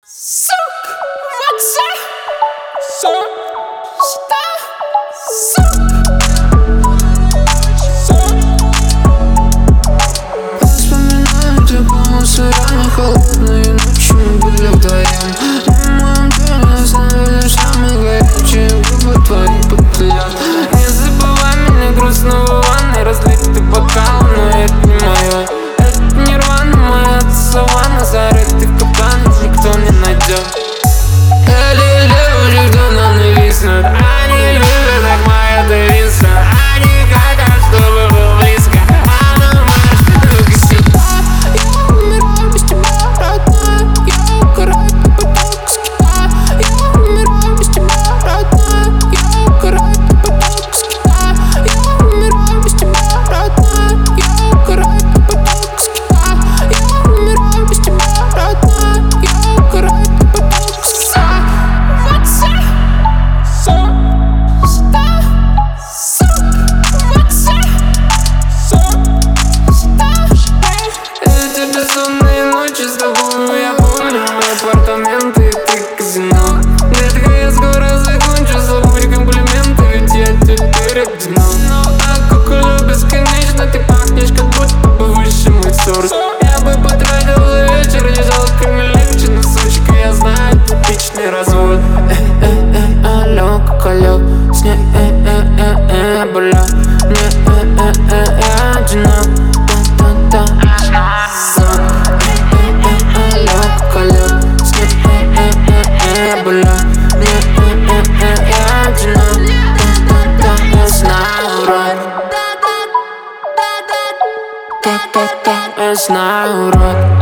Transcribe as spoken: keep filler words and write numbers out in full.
Сук, вокса, сук, что, сук, сук. Вспоминаю те полусырами, холодные ночи мы были вдвоем. На моем теле оставили шрамы, горячие губы твои подлят. Не забывай меня грустного в ванной, разлитый бокал, но это не мое. Это нирвана, моя саванна, зарытых капканов никто не найдет. Эти люди, кто нам нависнут, они любят, как моя девица. Они хотят, чтобы был близко, а на марш только сюда. Я умираю без тебя, родная, я угораю по потоку с Китая. Я умираю без тебя, родная, я угораю по потоку с Китая. Я умираю без тебя, родная, я угораю по потоку с Китая. Я умираю без тебя, родная, я угораю по потоку с Китая. Эти безумные ночи с тобой, я помню мои апартаменты и ты казино. Детка, я скоро закончу, забудь комплименты, ведь я теперь одинок. Так как улю бесконечно, ты пахнешь, как будто бы выше мой сорс. Я бы потратил за вечер, не жалко легче, но сучка, я знаю, типичный развод. Э-э-э, алло, как алло, с ней э-э-э-э, бля, мне э-э-э-э, одинок. Я знаю, урод.